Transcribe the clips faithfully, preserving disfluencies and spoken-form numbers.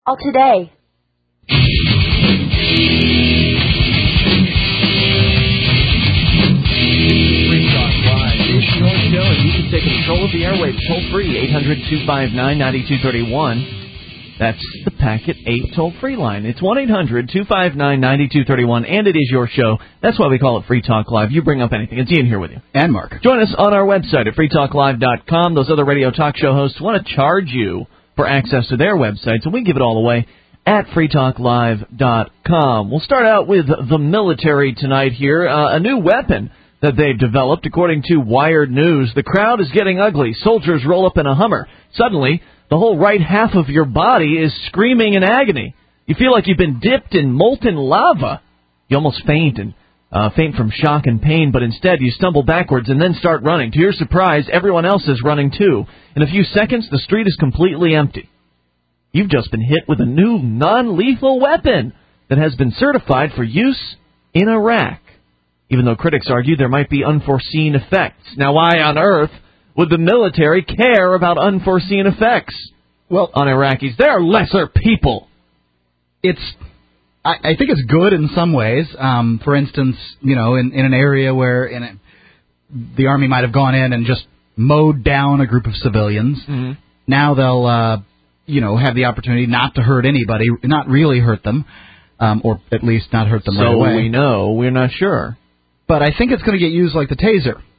All today. Free Talk Live is your show, and you can take control of the airwaves toll-free, eight hundred two five nine nine two three one. That's the Packet eight toll-free line. It's one eight hundred two five nine nine two three one, and it is your show. That's why we call it Free Talk Live. You bring up anything. It's Ian here with you. And Mark. Join us on our website at free talk live dot com. Those other radio talk show hosts want to charge you for access to their websites, and we give it all away at free talk live dot com. We'll start out with the military tonight here. Uh, a new weapon that they've developed, according to Wired News. The crowd is getting ugly. Soldiers roll up in a Hummer. Suddenly, the whole right half of your body is screaming in agony. You feel like you've been dipped in molten lava. You almost faint and uh, faint from shock and pain, but instead you stumble backwards and then start running. To your surprise, everyone else is running too. In a few seconds, the street is completely empty. You've just been hit with a new non-lethal weapon that has been certified for use in Iraq, even though critics argue there might be unforeseen effects. Now, why on earth would the military care about unforeseen effects well, on Iraqis? They're lesser people. It's, I, I think it's good in some ways. Um, for instance, you know, in, in an area where in a, the Army might have gone in and just mowed down a group of civilians. Mm-hmm. Now they'll, uh, you know, have the opportunity not to hurt anybody, not really hurt them, um, or at least not hurt them so right away. So we know. We're not sure. But I think it's going to get used like the taser. Do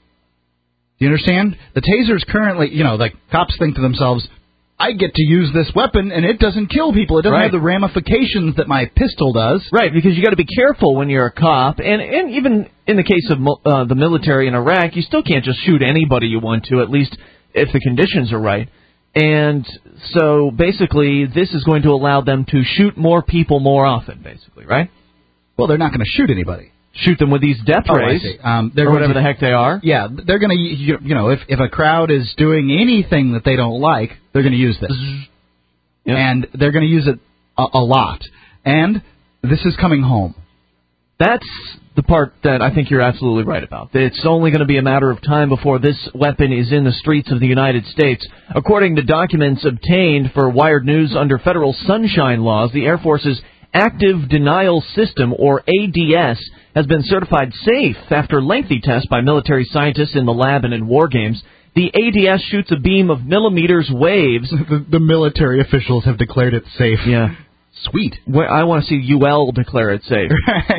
you understand? The taser's currently, you know, like cops think to themselves, I get to use this weapon and it doesn't kill people. It doesn't right. have the ramifications that my pistol does. Right, because you got to be careful when you're a cop. And, and even in the case of uh, the military in Iraq, you still can't just shoot anybody you want to, at least if the conditions are right. And so basically this is going to allow them to shoot more people more often, basically, right? Well, they're not going to shoot anybody. Shoot them with these depth oh, rays, um, or whatever to, the heck they are. Yeah, they're going to, you, you know, if, if a crowd is doing anything that they don't like, they're going to use this. Yep. And they're going to use it a, a lot. And this is coming home. That's the part that I think you're absolutely right about. It's only going to be a matter of time before this weapon is in the streets of the United States. According to documents obtained for Wired News under federal sunshine laws, the Air Force's Active Denial System, or A D S, has been certified safe after lengthy tests by military scientists in the lab and in war games. The A D S shoots a beam of millimeters waves. The, the military officials have declared it safe. Yeah. Sweet. Well, I want to see U L declare it safe.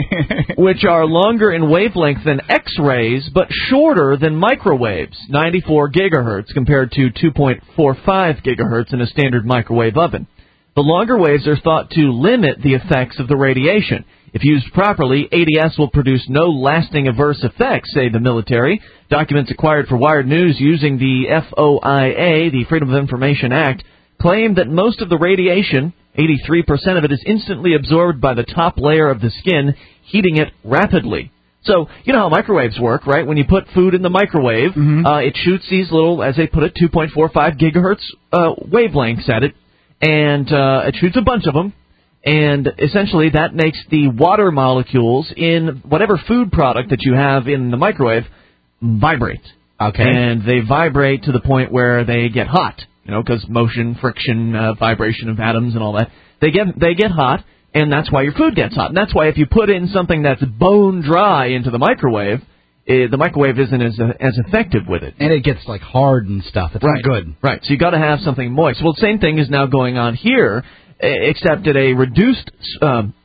Which are longer in wavelength than X-rays, but shorter than microwaves, ninety-four gigahertz compared to two point four five gigahertz in a standard microwave oven. The longer waves are thought to limit the effects of the radiation. If used properly, A D S will produce no lasting adverse effects, say the military. Documents acquired for Wired News using the F O I A, the Freedom of Information Act, claim that most of the radiation, eighty-three percent of it, is instantly absorbed by the top layer of the skin, heating it rapidly. So, you know how microwaves work, right? When you put food in the microwave, mm-hmm. uh, it shoots these little, as they put it, two point four five gigahertz uh, wavelengths at it, and uh, it shoots a bunch of them. And essentially that makes the water molecules in whatever food product that you have in the microwave vibrate. Okay. And they vibrate to the point where they get hot, you know, because motion, friction, uh, vibration of atoms and all that. They get they get hot, and that's why your food gets hot. And that's why if you put in something that's bone dry into the microwave, it, the microwave isn't as uh, as effective with it. And it gets, like, hard and stuff. It's right. not good. Right. So you got to have something moist. Well, the same thing is now going on here, except at a reduced um,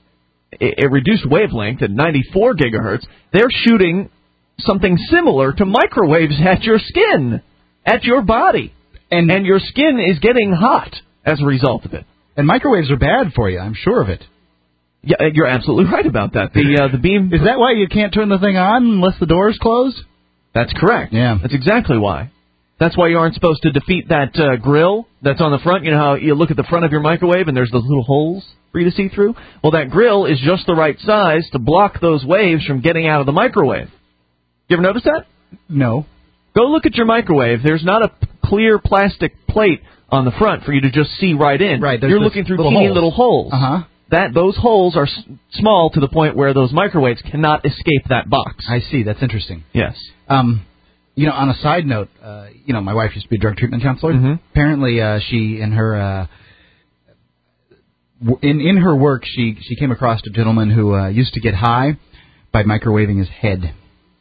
a reduced wavelength at ninety-four gigahertz. They're shooting something similar to microwaves at your skin, at your body, and and your skin is getting hot as a result of it. And microwaves are bad for you, I'm sure of it. Yeah, you're absolutely right about that. The uh, the beam is that why you can't turn the thing on unless the door is closed? That's correct. Yeah, that's exactly why. That's why you aren't supposed to defeat that uh, grill that's on the front. You know how you look at the front of your microwave and there's those little holes for you to see through? Well, that grill is just the right size to block those waves from getting out of the microwave. You ever notice that? No. Go look at your microwave. There's not a p- clear plastic plate on the front for you to just see right in. Right. You're looking through little teeny holes. little holes. Uh-huh. That those holes are s- small to the point where those microwaves cannot escape that box. I see. That's interesting. Yes. Um... You know, on a side note, uh, you know, my wife used to be a drug treatment counselor. Mm-hmm. Apparently, uh, she, in her uh, in in her work, she she came across a gentleman who uh, used to get high by microwaving his head.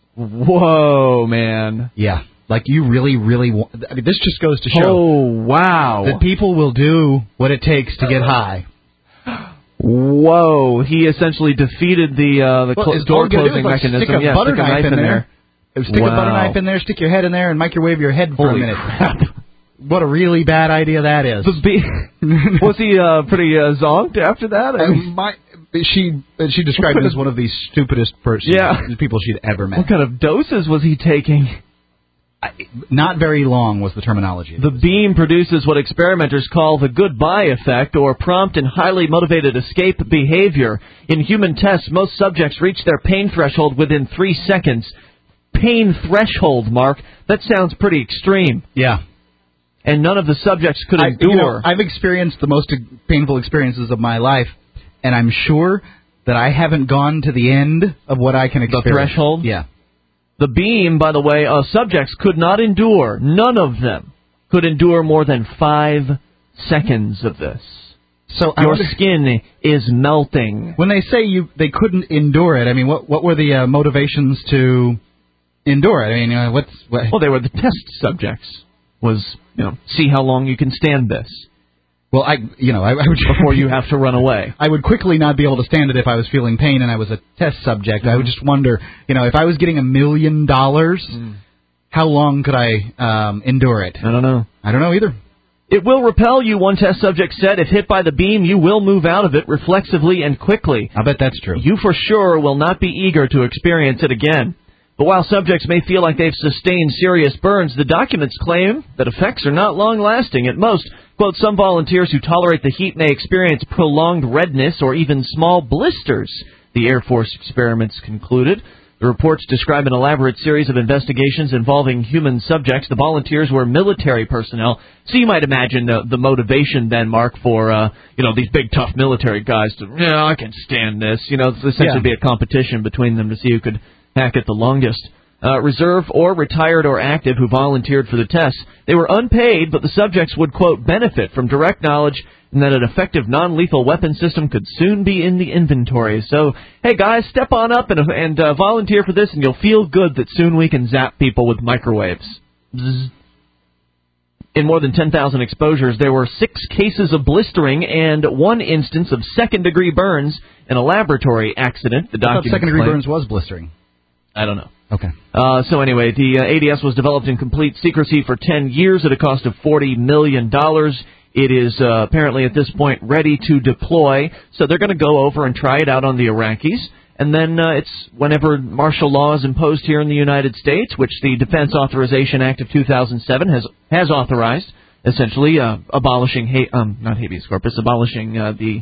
Whoa, man! Yeah, like you really, really want. I mean, this just goes to show. Oh, wow! That people will do what it takes to get high. Whoa! He essentially defeated the uh, the well, cl- door closing mechanism. Stick a yeah, butter stick a knife, knife in there. there. Stick wow. a butter knife in there. Stick your head in there and microwave your head for Holy a minute. Crap. What a really bad idea that is. The be- was he uh, pretty uh, zonked after that? I mean, uh, my, she she described him as one of the stupidest persons, yeah. people she'd ever met. What kind of doses was he taking? I, not very long was the terminology. The beam produces what experimenters call the goodbye effect, or prompt and highly motivated escape behavior. In human tests, most subjects reach their pain threshold within three seconds. Pain threshold, Mark. That sounds pretty extreme. Yeah. And none of the subjects could I, endure. You know, I've experienced the most painful experiences of my life, and I'm sure that I haven't gone to the end of what I can experience. The threshold? Yeah. The beam, by the way, uh, subjects could not endure, none of them could endure more than five seconds of this. So Your wonder, skin is melting. When they say you they couldn't endure it, I mean, what what were the uh, motivations to endure it? I mean, uh, what's... What? Well, they were the test subjects. Was, you know, see how long you can stand this. Well, I, you know, I, I would... Before you have to run away. I would quickly not be able to stand it if I was feeling pain and I was a test subject. Mm-hmm. I would just wonder, you know, if I was getting a million dollars, how long could I um, endure it? I don't know. I don't know either. It will repel you, one test subject said. If hit by the beam, you will move out of it reflexively and quickly. I bet that's true. You for sure will not be eager to experience it again. But while subjects may feel like they've sustained serious burns, the documents claim that effects are not long-lasting. At most, quote, some volunteers who tolerate the heat may experience prolonged redness or even small blisters, the Air Force experiments concluded. The reports describe an elaborate series of investigations involving human subjects. The volunteers were military personnel, so you might imagine the, the motivation then, Mark, for uh, you know these big tough military guys to, yeah, I can stand this. You know, it's essentially yeah. be a competition between them to see who could hack it the longest. Uh, reserve or retired or active who volunteered for the tests. They were unpaid, but the subjects would, quote, benefit from direct knowledge and that an effective non-lethal weapon system could soon be in the inventory. So, hey guys, step on up and, and uh, volunteer for this, and you'll feel good that soon we can zap people with microwaves. Bzz. In more than ten thousand exposures, there were six cases of blistering and one instance of second-degree burns in a laboratory accident. The I thought second-degree claim. burns was blistering. I don't know. Okay. Uh, so anyway, the uh, A D S was developed in complete secrecy for ten years at a cost of forty million dollars. It is uh, apparently at this point ready to deploy. So they're going to go over and try it out on the Iraqis. And then uh, it's whenever martial law is imposed here in the United States, which the Defense Authorization Act of two thousand seven has has authorized, essentially uh, abolishing, ha- um, not habeas corpus, abolishing uh, the...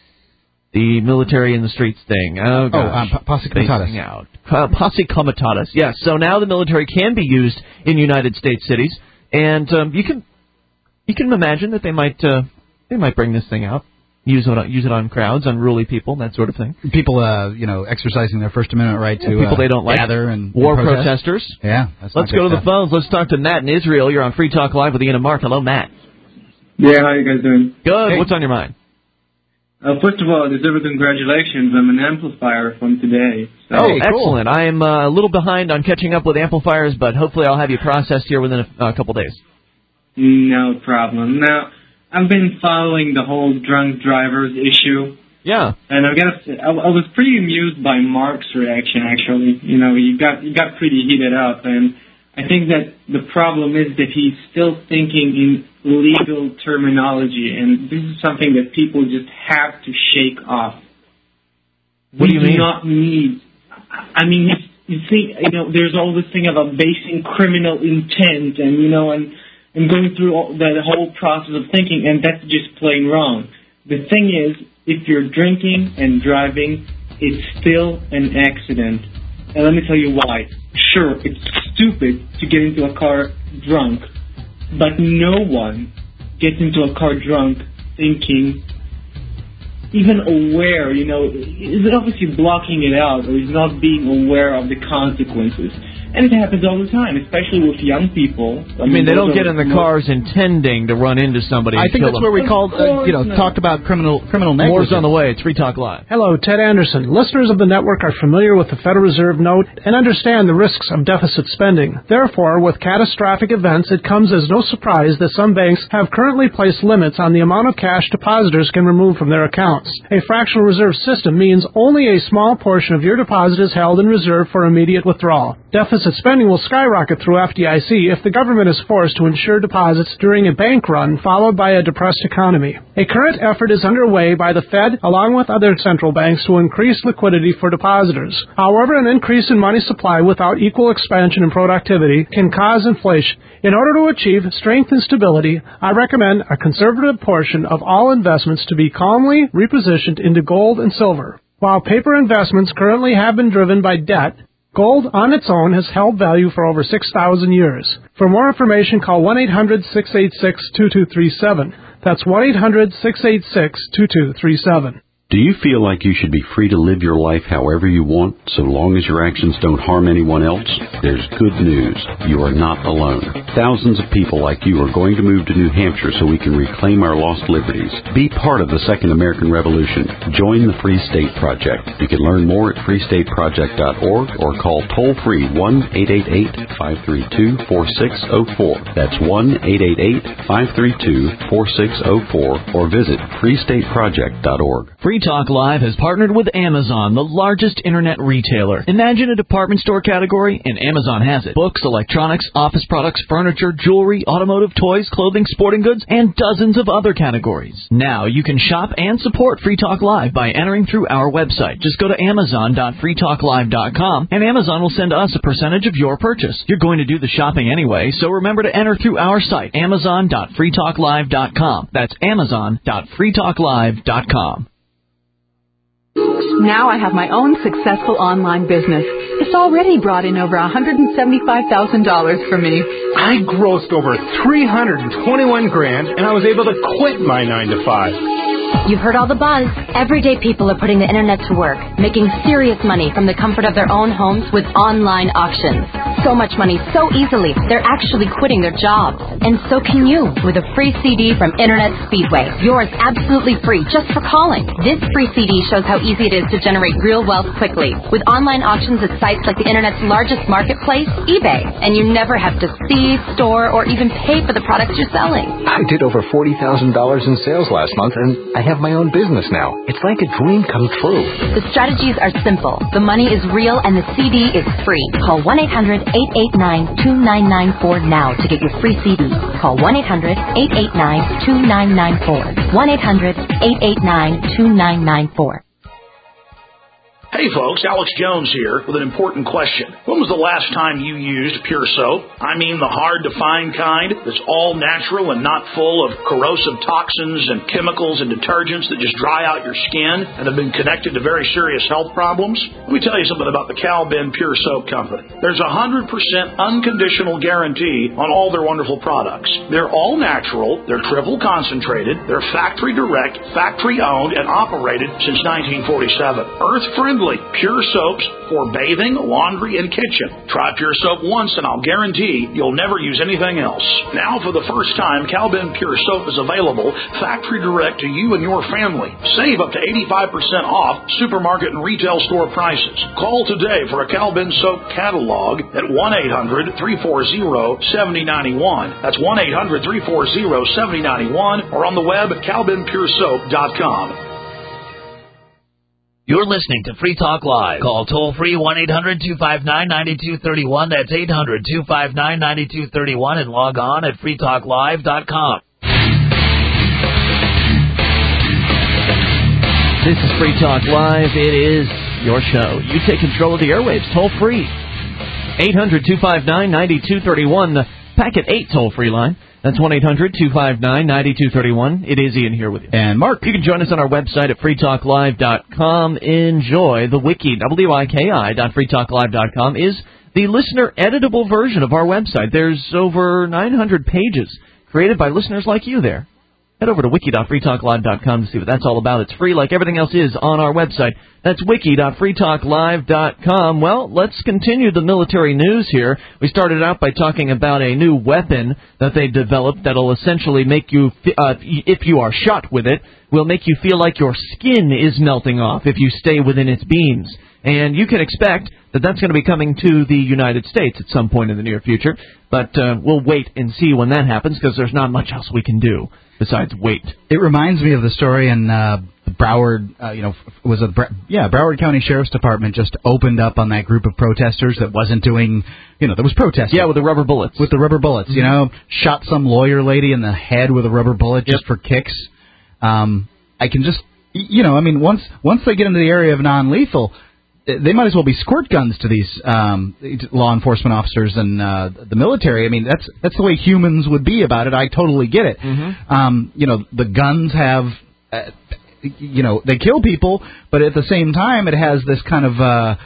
The military in the streets thing. Oh, gosh. Oh, um, p- posse comitatus. Out. Uh, posse comitatus, yes. So now the military can be used in United States cities, and um, you can you can imagine that they might uh, they might bring this thing out, use it use it on crowds, unruly people, that sort of thing. People, uh, you know, exercising their First Amendment right to yeah, people uh, they don't like, gather and war and protest. protesters. Yeah, that's let's not go to stuff. the phones. Let's talk to Matt in Israel. You're on Free Talk Live with Ian and Mark. Hello, Matt. Yeah, how you guys doing? Good. Hey. What's on your mind? Uh, first of all, deserve a congratulations. I'm an amplifier from today. So. Oh, Hey, cool. excellent. I am uh, a little behind on catching up with amplifiers, but hopefully I'll have you processed here within a uh, couple days. No problem. Now, I've been following the whole drunk drivers issue. Yeah. And I've got to say, I, I was pretty amused by Mark's reaction, actually. You know, he got, he got pretty heated up, and I think that the problem is that he's still thinking in legal terminology, and this is something that people just have to shake off. What we do you mean? not need. I mean, you see, you know, there's all this thing about basing criminal intent, and you know, and and going through all, the whole process of thinking, and that's just plain wrong. The thing is, if you're drinking and driving, it's still an accident, and let me tell you why. Sure, it's stupid to get into a car drunk, but no one gets into a car drunk thinking, even aware, you know, is obviously blocking it out or is not being aware of the consequences. And it happens all the time, especially with young people. I mean, they don't get in the cars intending to run into somebody. I think that's where we called, uh, you know, talked about criminal criminal negligence. More's on the way. It's Free Talk Live. Hello, Ted Anderson. Listeners of the network are familiar with the Federal Reserve note and understand the risks of deficit spending. Therefore, with catastrophic events, it comes as no surprise that some banks have currently placed limits on the amount of cash depositors can remove from their accounts. A fractional reserve system means only a small portion of your deposit is held in reserve for immediate withdrawal. Deficit spending will skyrocket through F D I C if the government is forced to insure deposits during a bank run followed by a depressed economy. A current effort is underway by the Fed along with other central banks to increase liquidity for depositors. However, an increase in money supply without equal expansion and productivity can cause inflation. In order to achieve strength and stability, I recommend a conservative portion of all investments to be calmly repositioned into gold and silver. While paper investments currently have been driven by debt, gold on its own has held value for over six thousand years. For more information, call one eight hundred six eight six two two three seven. That's one eight hundred six eight six two two three seven. Do you feel like you should be free to live your life however you want, so long as your actions don't harm anyone else? There's good news. You are not alone. Thousands of people like you are going to move to New Hampshire so we can reclaim our lost liberties. Be part of the Second American Revolution. Join the Free State Project. You can learn more at free state project dot org or call toll-free one eight eight eight, five three two, four six zero four. That's one eight eight eight, five three two, four six zero four or visit free state project dot org. Free Talk Live has partnered with Amazon, the largest internet retailer. Imagine a department store category, and Amazon has it. Books, electronics, office products, furniture, jewelry, automotive, toys, clothing, sporting goods, and dozens of other categories. Now you can shop and support Free Talk Live by entering through our website. Just go to amazon dot free talk live dot com, and Amazon will send us a percentage of your purchase. You're going to do the shopping anyway, so remember to enter through our site, amazon dot free talk live dot com. That's amazon dot free talk live dot com. Now I have my own successful online business. It's already brought in over one hundred seventy-five thousand dollars for me. I grossed over three hundred twenty-one grand, and I was able to quit my nine to five. You've heard all the buzz. Everyday people are putting the internet to work, making serious money from the comfort of their own homes with online auctions. So much money so easily, they're actually quitting their jobs. And so can you with a free C D from Internet Speedway. Yours absolutely free just for calling. This free C D shows how easy it is to generate real wealth quickly with online auctions at sites like the Internet's largest marketplace, eBay. And you never have to see, store, or even pay for the products you're selling. I did over forty thousand dollars in sales last month, and I have my own business now. It's like a dream come true. The strategies are simple. The money is real, and the C D is free. Call one eight hundred eight eight nine two nine nine four now to get your free C D. Call one eight hundred eight eight nine two nine nine four. one eight hundred eight eight nine two nine nine four. Hey folks, Alex Jones here with an important question. When was the last time you used Pure Soap? I mean the hard-to-find kind that's all natural and not full of corrosive toxins and chemicals and detergents that just dry out your skin and have been connected to very serious health problems? Let me tell you something about the Cal Ben Pure Soap Company. There's a one hundred percent unconditional guarantee on all their wonderful products. They're all natural, they're triple concentrated, they're factory direct, factory owned, and operated since nineteen forty-seven. Earth-friendly. Pure soaps for bathing, laundry, and kitchen. Try Pure Soap once and I'll guarantee you'll never use anything else. Now for the first time, Cal Ben Pure Soap is available factory direct to you and your family. Save up to eighty-five percent off supermarket and retail store prices. Call today for a Cal Ben Soap catalog at one eight hundred three four zero seven zero nine one. That's one eight hundred three four zero seven zero nine one or on the web at cal ben pure soap dot com. You're listening to Free Talk Live. Call toll-free one eight hundred two five nine nine two three one. That's eight hundred two five nine nine two three one and log on at free talk live dot com. This is Free Talk Live. It is your show. You take control of the airwaves toll-free. eight hundred two five nine nine two three one, the Packet eight toll-free line. That's one eight hundred two five nine nine two three one. It is Ian here with you. And Mark. You can join us on our website at free talk live dot com. Enjoy the wiki. W I K I dot free talk live dot com is the listener editable version of our website. There's over nine hundred pages created by listeners like you there. Head over to wiki dot free talk live dot com to see what that's all about. It's free like everything else is on our website. That's wiki dot free talk live dot com. Well, let's continue the military news here. We started out by talking about a new weapon that they developed that'll essentially make you, uh, if you are shot with it, will make you feel like your skin is melting off if you stay within its beams. And you can expect that that's going to be coming to the United States at some point in the near future. But uh, we'll wait and see when that happens because there's not much else we can do besides wait. It reminds me of the story in uh, Broward, uh, you know, was it, Bra- yeah, Broward County Sheriff's Department just opened up on that group of protesters that wasn't doing, you know, that was protesting. Yeah, with the rubber bullets. With the rubber bullets, mm-hmm. you know, shot some lawyer lady in the head with a rubber bullet just yep. for kicks. Um, I can just, you know, I mean, once once they get into the area of non-lethal, they might as well be squirt guns to these um, law enforcement officers and uh, the military. I mean, that's that's the way humans would be about it. I totally get it. Mm-hmm. Um, you know, the guns have, uh, you know, they kill people, but at the same time, it has this kind of, uh,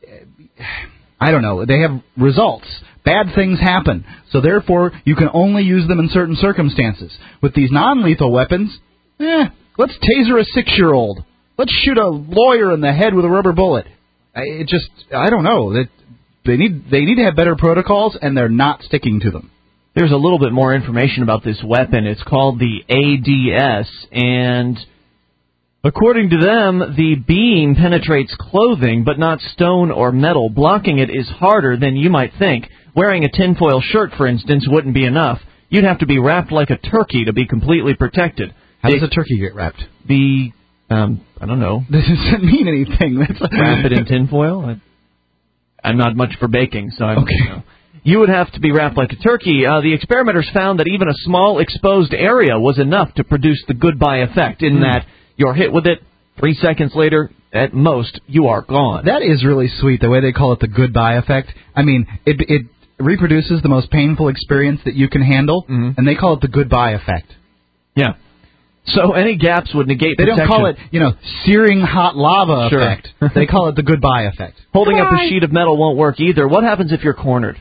I don't know, they have results. Bad things happen. So therefore, you can only use them in certain circumstances. With these non-lethal weapons, eh, let's taser a six-year-old. Let's shoot a lawyer in the head with a rubber bullet. It just, I don't know. That they need they need to have better protocols, and they're not sticking to them. There's a little bit more information about this weapon. It's called the A D S, and according to them, the beam penetrates clothing, but not stone or metal. Blocking it is harder than you might think. Wearing a tinfoil shirt, for instance, wouldn't be enough. You'd have to be wrapped like a turkey to be completely protected. How does a turkey get wrapped? The Um, I don't know. This doesn't mean anything. That's like wrap it in tinfoil. I, I'm not much for baking, so I don't okay. know. You would have to be wrapped like a turkey. Uh, the experimenters found that even a small exposed area was enough to produce the goodbye effect, in mm. that you're hit with it, three seconds later, at most, you are gone. That is really sweet, the way they call it the goodbye effect. I mean, it, it reproduces the most painful experience that you can handle, mm-hmm. and they call it the goodbye effect. Yeah. So any gaps would negate They protection. don't call it, you know, searing hot lava sure. effect. They call it the goodbye effect. Holding Goodbye. up a sheet of metal won't work either. What happens if you're cornered?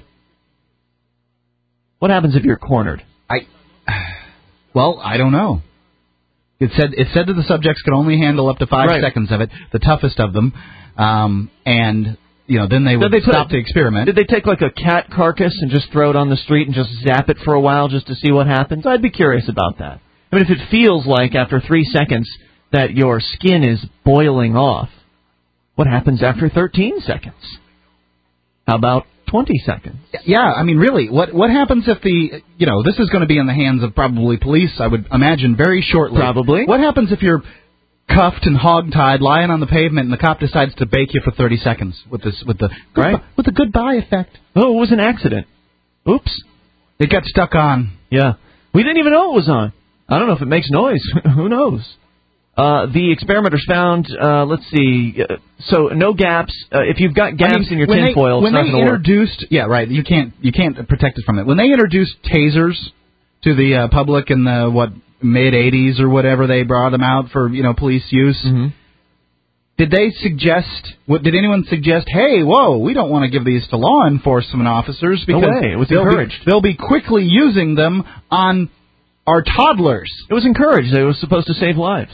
What happens if you're cornered? I, well, I don't know. It said it said that the subjects could only handle up to five right. seconds of it, the toughest of them, um, and you know then they would they put, stop the experiment. Did they take like a cat carcass and just throw it on the street and just zap it for a while just to see what happens? I'd be curious about that. I mean, if it feels like after three seconds that your skin is boiling off, what happens after thirteen seconds? How about twenty seconds? Yeah, I mean, really, what what happens if the, you know, this is going to be in the hands of probably police, I would imagine, very shortly. Probably. What happens if you're cuffed and hogtied, lying on the pavement, and the cop decides to bake you for thirty seconds with this, with the right. goodbye, with the goodbye effect? Oh, it was an accident. Oops. It got stuck on. Yeah. We didn't even know it was on. I don't know if it makes noise. Who knows? Uh, the experimenters found, uh, let's see, uh, so no gaps. Uh, if you've got gaps I mean, in your tinfoil, it's not going to work. When they introduced, yeah, right, you can't you can't protect it from it. When they introduced tasers to the uh, public in the, what, mid eighties or whatever, they brought them out for, you know, police use, mm-hmm. did they suggest, what, did anyone suggest, hey, whoa, we don't want to give these to law enforcement officers because no way. It was they'll encouraged. Be, they'll be quickly using them on our toddlers. It was encouraged. It was supposed to save lives.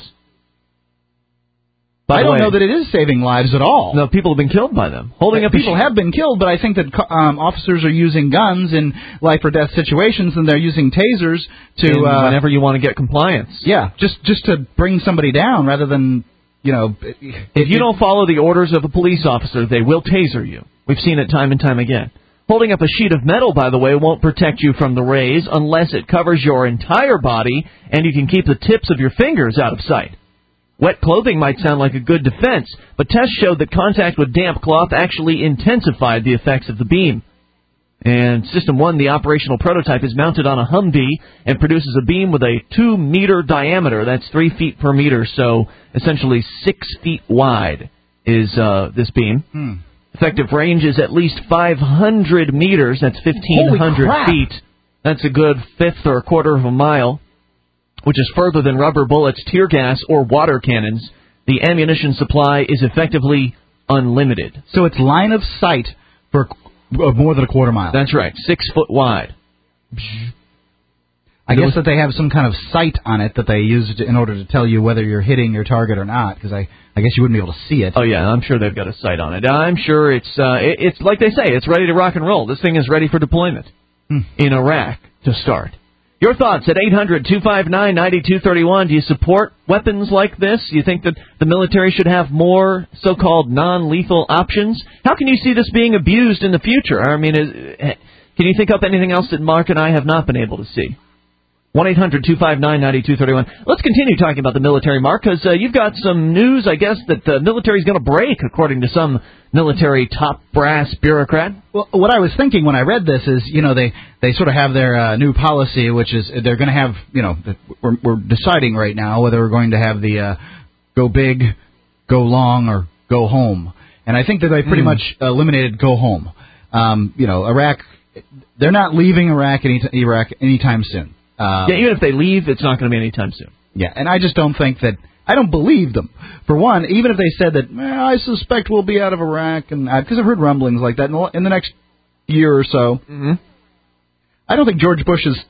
By I don't way, know that it is saving lives at all. No, people have been killed by them. Holding uh, up people sh- have been killed, but I think that um, officers are using guns in life or death situations, and they're using tasers to uh, whenever you want to get compliance. Yeah, just just to bring somebody down rather than, you know. If it, you don't follow the orders of a police officer, they will taser you. We've seen it time and time again. Holding up a sheet of metal, by the way, won't protect you from the rays unless it covers your entire body and you can keep the tips of your fingers out of sight. Wet clothing might sound like a good defense, but tests showed that contact with damp cloth actually intensified the effects of the beam. And System one, the operational prototype, is mounted on a Humvee and produces a beam with a two meter diameter. That's three feet per meter, so essentially six feet wide is uh, this beam. Hmm. Effective range is at least five hundred meters. That's fifteen hundred feet. That's a good fifth or a quarter of a mile, which is further than rubber bullets, tear gas, or water cannons. The ammunition supply is effectively unlimited. So it's line of sight for more than a quarter mile. That's right, six foot wide. I guess that they have some kind of sight on it that they use in order to tell you whether you're hitting your target or not, because I, I guess you wouldn't be able to see it. Oh, yeah, I'm sure they've got a sight on it. I'm sure it's, uh, it, it's like they say, it's ready to rock and roll. This thing is ready for deployment hmm. in Iraq to start. Your thoughts at eight hundred two five nine nine two three one. Do you support weapons like this? Do you think that the military should have more so-called non-lethal options? How can you see this being abused in the future? I mean, is, can you think up anything else that Mark and I have not been able to see? one eight hundred two five nine nine two three one. Let's continue talking about the military, Mark, because uh, you've got some news, I guess, that the military is going to break, according to some military top brass bureaucrat. Well, what I was thinking when I read this is, you know, they, they sort of have their uh, new policy, which is they're going to have, you know, we're, we're deciding right now whether we're going to have the uh, go big, go long, or go home. And I think that they pretty mm. much eliminated go home. Um, you know, Iraq, they're not leaving Iraq, any, Iraq anytime soon. Um, yeah, even if they leave, it's not going to be anytime soon. Yeah, and I just don't think that, I don't believe them. For one, even if they said that, eh, I suspect we'll be out of Iraq, and because I've heard rumblings like that in the, in the next year or so, mm-hmm. I don't think George Bush is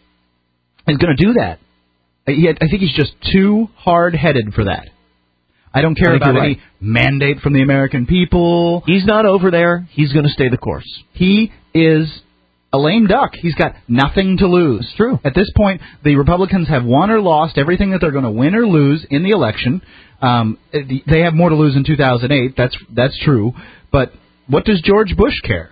is going to do that. He had, I think he's just too hard-headed for that. I don't care I about right. any mandate from the American people. He's not over there. He's going to stay the course. He is a lame duck. He's got nothing to lose. It's true. At this point, the Republicans have won or lost everything that they're going to win or lose in the election. Um, they have more to lose in two thousand eight. That's that's true. But what does George Bush care?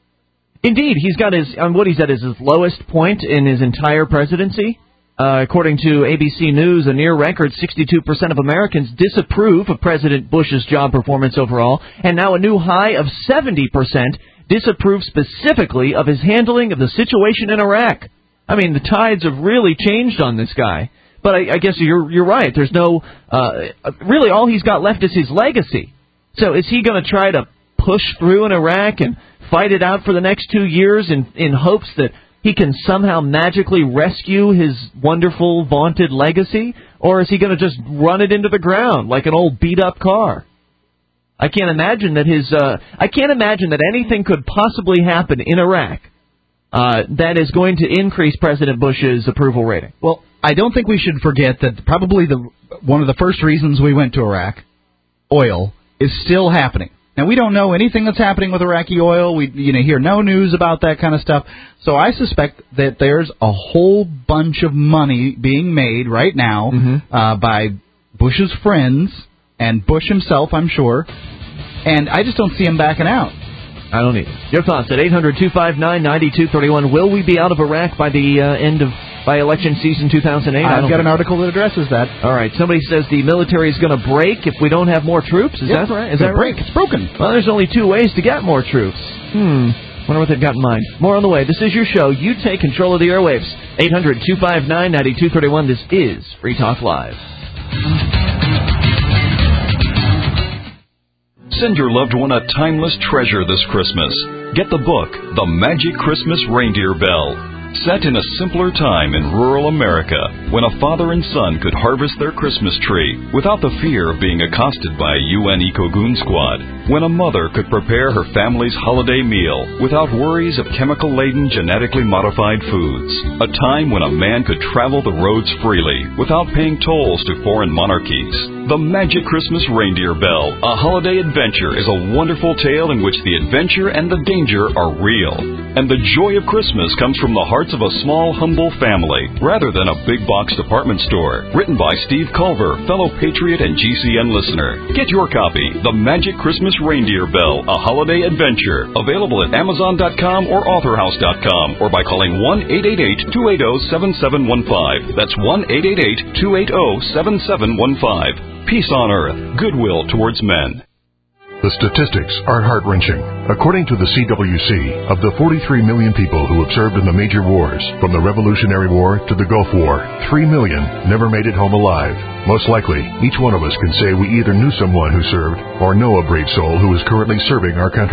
Indeed, he's got his on what he's at is his lowest point in his entire presidency. Uh, according to A B C News, a near record sixty-two percent of Americans disapprove of President Bush's job performance overall, and now a new high of seventy percent disapprove specifically of his handling of the situation in Iraq. I mean, the tides have really changed on this guy. But I, I guess you're you're right. There's no uh, really all he's got left is his legacy. So is he going to try to push through in Iraq and fight it out for the next two years in in hopes that he can somehow magically rescue his wonderful, vaunted legacy? Or is he going to just run it into the ground like an old beat-up car? I can't imagine that his. Uh, I can't imagine that anything could possibly happen in Iraq uh, that is going to increase President Bush's approval rating. Well, I don't think we should forget that probably the one of the first reasons we went to Iraq, oil, is still happening. Now, we don't know anything that's happening with Iraqi oil. We you know hear no news about that kind of stuff. So I suspect that there's a whole bunch of money being made right now mm-hmm. uh, by Bush's friends and Bush himself, I'm sure. And I just don't see him backing out. I don't either. Your thoughts at eight hundred two five nine nine two three one. Will we be out of Iraq by the uh, end of by election season two thousand eight? I've got an article that addresses that. All right. Somebody says the military is going to break if we don't have more troops. Is yep. that right? Is it's that break. right? It's broken. Well, there's only two ways to get more troops. Hmm. Wonder what they've got in mind. More on the way. This is your show. You take control of the airwaves. eight hundred two five nine nine two three one. This is Free Talk Live. Send your loved one a timeless treasure this Christmas. Get the book, The Magic Christmas Reindeer Bell. Set in a simpler time in rural America, when a father and son could harvest their Christmas tree without the fear of being accosted by a U N Eco-Goon squad. When a mother could prepare her family's holiday meal without worries of chemical-laden, genetically modified foods. A time when a man could travel the roads freely without paying tolls to foreign monarchies. The Magic Christmas Reindeer Bell, a holiday adventure, is a wonderful tale in which the adventure and the danger are real. And the joy of Christmas comes from the hearts of a small, humble family, rather than a big box department store. Written by Steve Culver, fellow Patriot and G C N listener. Get your copy, The Magic Christmas Reindeer Bell, a holiday adventure. Available at Amazon dot com or Author House dot com, or by calling one eight eight eight two eight zero seven seven one five. That's one eight eight eight two eight zero seven seven one five. Peace on earth, goodwill towards men. The statistics are heart-wrenching. According to the C W C, of the forty-three million people who have served in the major wars, from the Revolutionary War to the Gulf War, three million never made it home alive. Most likely, each one of us can say we either knew someone who served or know a brave soul who is currently serving our country.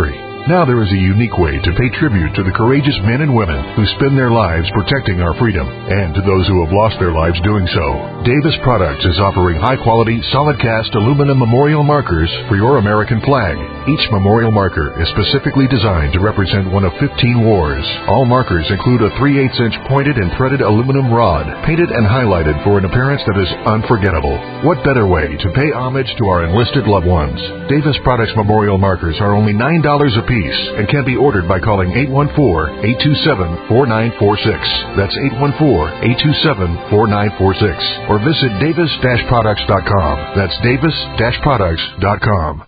Now there is a unique way to pay tribute to the courageous men and women who spend their lives protecting our freedom, and to those who have lost their lives doing so. Davis Products is offering high-quality, solid-cast aluminum memorial markers for your American flag. Each memorial marker is specifically designed to represent one of fifteen wars. All markers include a three eighths inch pointed and threaded aluminum rod, painted and highlighted for an appearance that is unforgettable. What better way to pay homage to our enlisted loved ones? Davis Products memorial markers are only nine dollars a piece and can be ordered by calling eight one four, eight two seven, four nine four six. That's eight one four, eight two seven, four nine four six. Or visit davis dash products dot com. That's davis dash products dot com.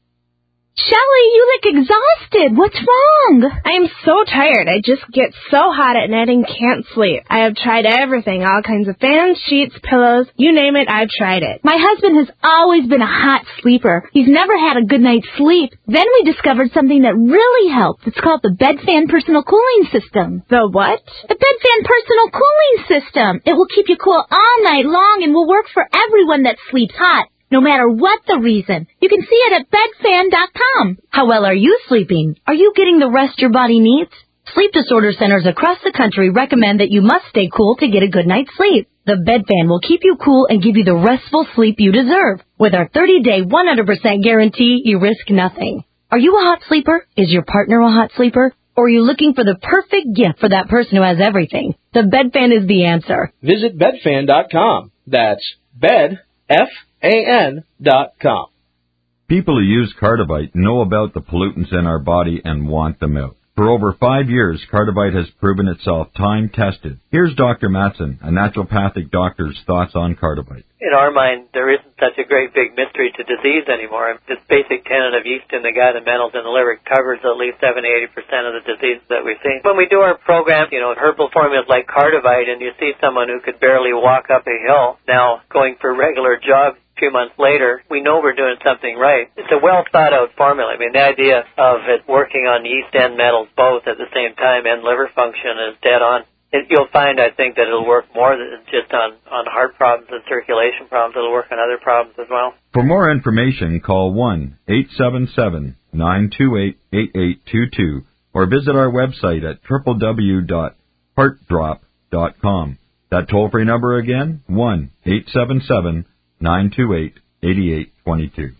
Shelley, you look exhausted. What's wrong? I am so tired. I just get so hot at night and can't sleep. I have tried everything, all kinds of fans, sheets, pillows, you name it, I've tried it. My husband has always been a hot sleeper. He's never had a good night's sleep. Then we discovered something that really helped. It's called the BedFan Personal Cooling System. The what? The BedFan Personal Cooling System. It will keep you cool all night long and will work for everyone that sleeps hot, no matter what the reason. You can see it at bed fan dot com. How well are you sleeping? Are you getting the rest your body needs? Sleep disorder centers across the country recommend that you must stay cool to get a good night's sleep. The BedFan will keep you cool and give you the restful sleep you deserve. With our thirty-day, one hundred percent guarantee, you risk nothing. Are you a hot sleeper? Is your partner a hot sleeper? Or are you looking for the perfect gift for that person who has everything? The BedFan is the answer. Visit bed fan dot com. That's bed, F A N dot com. People who use Cardivite know about the pollutants in our body and want them out. For over five years, Cardivite has proven itself time-tested. Here's Doctor Matson, a naturopathic doctor's thoughts on Cardivite. In our mind, there isn't such a great big mystery to disease anymore. This basic tenet of yeast in the gut and metals in the liver covers at least seventy to eighty percent of the diseases that we see. When we do our program, you know, herbal formulas like Cardivite, and you see someone who could barely walk up a hill now going for regular jogs a few months later, we know we're doing something right. It's a well-thought-out formula. I mean, the idea of it working on yeast and metals both at the same time and liver function is dead on. It, you'll find, I think, that it'll work more than just on, on heart problems and circulation problems. It'll work on other problems as well. For more information, call one eight seven seven, nine two eight, eight eight two two or visit our website at w w w dot heart drop dot com. That toll-free number again, one eight seven seven, nine two eight, eight eight two two.